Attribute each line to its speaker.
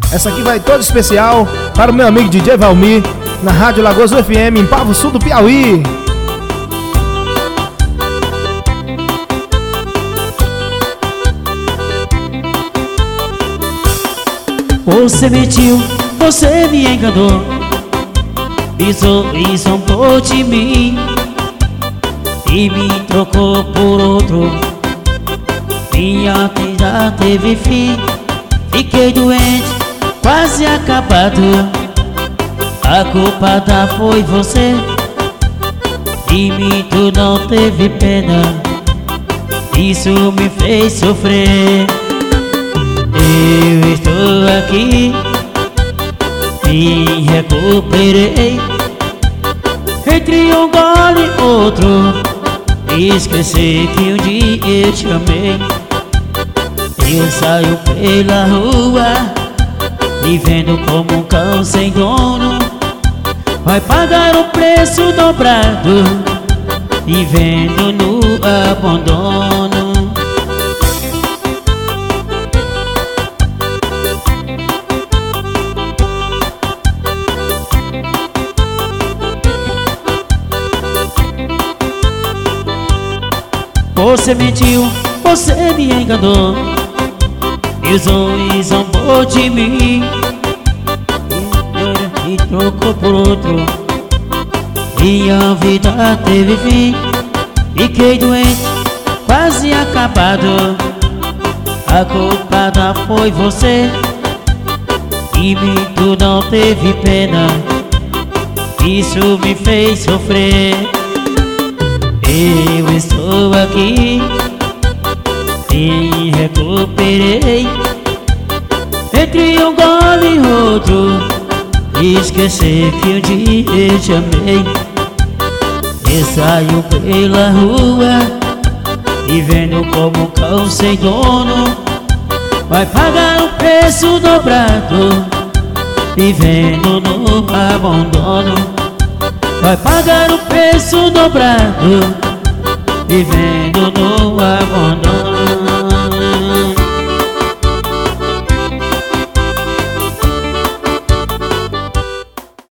Speaker 1: Essa aqui vai toda especial para o meu amigo DJ Valmir, na Rádio Lagoas FM, em Pavo Sul do Piauí.
Speaker 2: Você mentiu, você me enganou, pisou e zombou de mim e me trocou por outro. Minha vida teve fim, fiquei doente, quase acabado. A culpada foi você, de mim tu não teve pena, isso me fez sofrer. Eu estou aqui, me recuperei, entre um gole e outro, esqueci que um dia eu te amei. Eu saio pela rua, vivendo como um cão sem dono, vai pagar o preço dobrado, vivendo no abandono. Você mentiu, você me enganou, pisou e zombou de mim e trocou por outro. Minha vida teve fim, fiquei doente, quase acabado. A culpada foi você, e mim tu não teve pena, isso me fez sofrer. Eu estou aqui, me recuperei, entre um gole e outro, esqueci que um dia eu te amei. Eu saio pela rua, vivendo como um cão sem dono, vai pagar o preço dobrado, vivendo no abandono. Vai pagar o preço dobrado, vivendo no abandono.